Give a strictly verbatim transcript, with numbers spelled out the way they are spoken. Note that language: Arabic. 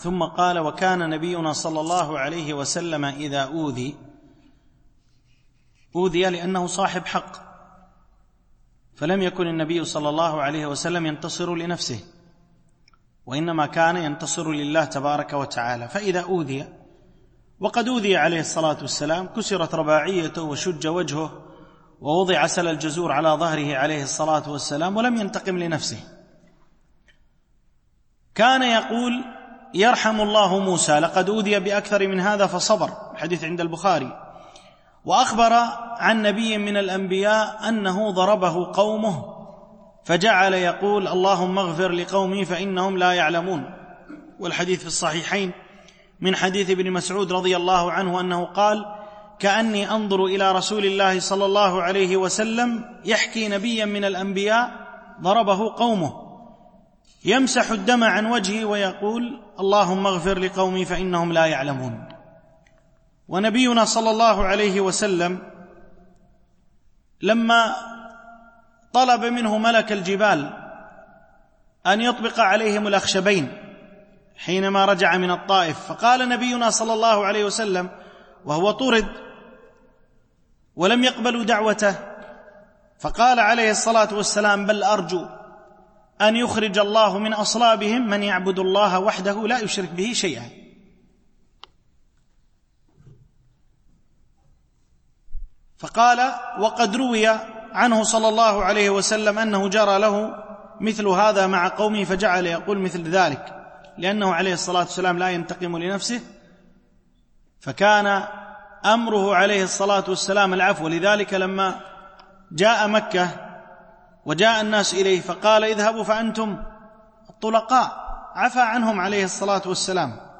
ثم قال: وكان نبينا صلى الله عليه وسلم إذا أوذي أوذي لأنه صاحب حق، فلم يكن النبي صلى الله عليه وسلم ينتصر لنفسه، وإنما كان ينتصر لله تبارك وتعالى. فإذا أوذي، وقد أوذي عليه الصلاة والسلام، كسرت رباعيته وشج وجهه ووضع سل الجزور على ظهره عليه الصلاة والسلام، ولم ينتقم لنفسه. كان يقول: يرحم الله موسى، لقد أوذي بأكثر من هذا فصبر، الحديث عند البخاري. وأخبر عن نبي من الأنبياء أنه ضربه قومه فجعل يقول: اللهم اغفر لقومي فإنهم لا يعلمون، والحديث في الصحيحين من حديث ابن مسعود رضي الله عنه أنه قال: كأني أنظر إلى رسول الله صلى الله عليه وسلم يحكي نبيا من الأنبياء ضربه قومه، يمسح الدم عن وجهه ويقول: اللهم اغفر لقومي فإنهم لا يعلمون. ونبينا صلى الله عليه وسلم لما طلب منه ملك الجبال أن يطبق عليهم الأخشبين حينما رجع من الطائف، فقال نبينا صلى الله عليه وسلم وهو طرد ولم يقبلوا دعوته، فقال عليه الصلاة والسلام: بل أرجو أن يخرج الله من أصلابهم من يعبد الله وحده لا يشرك به شيئا. فقال: وقد روي عنه صلى الله عليه وسلم أنه جرى له مثل هذا مع قومه فجعل يقول مثل ذلك، لأنه عليه الصلاة والسلام لا ينتقم لنفسه، فكان أمره عليه الصلاة والسلام العفو. لذلك لما جاء مكة وجاء الناس إليه فقال: اذهبوا فأنتم الطلقاء، عفى عنهم عليه الصلاة والسلام.